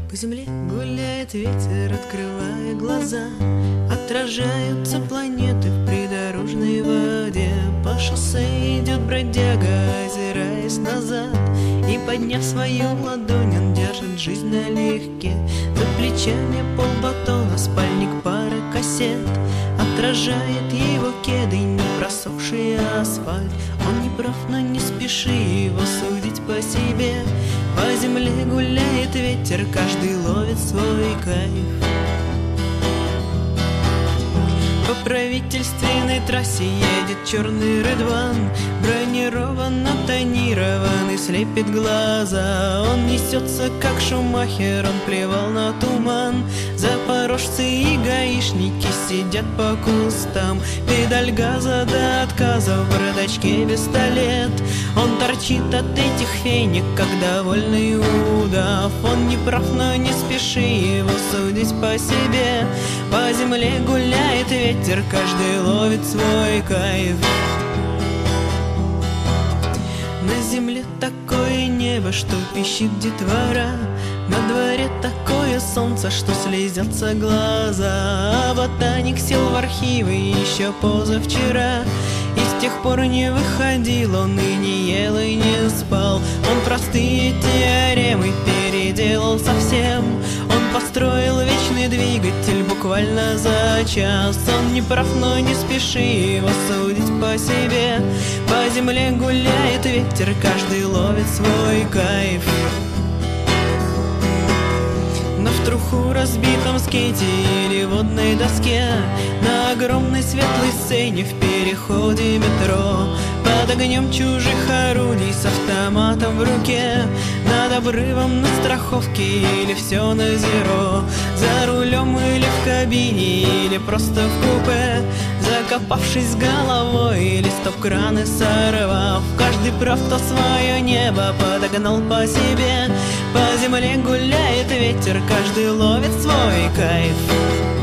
По земле гуляет ветер, открывая глаза. Отражаются планеты в придорожной воде. По шоссе идет бродяга, озираясь назад. И, подняв свою ладонь, он держит жизнь налегке. За плечами полбатона, спальник, пара кассет. Отражает его кеды, не просохший асфальт. Он не прав, но не спеши его судить по себе. По земле гуляет ветер, каждый ловит свой кайф. По правительственной трассе едет черный Редван. Бронированно тонированный, слепит глаза. Он несется, как Шумахер, он плевал на туман. Запорожцы и гаишники сидят по кустам. Педаль газа до отказа, в бардачке пистолет. Он торчит от этих фенек, как довольный удав. Он не прав, но не спеши его судить по себе. По земле гуляет ветер, каждый ловит свой кайф. На земле такое небо, что пищит детвора. На дворе такое солнце, что слезятся глаза. А ботаник сел в архивы еще позавчера. И с тех пор не выходил он и не ел и не спал. Он простые теоремы переделал совсем. Он построил вечный двигатель буквально за час. Он не прав, но не спеши его судить по себе. По земле гуляет ветер, каждый ловит свой кайф. Но в труху разбитом скейте или водной доске, на огромной светлой сцене в переходе метро, под огнем чужих орудий с автоматом в руке, над обрывом на страховке или все на зеро, за рулем или в кабине, или просто в купе, закопавшись головой или стоп-краны сорвав. Каждый прав, кто свое небо подогнал по себе. По земле гуляет ветер, каждый ловит свой кайф.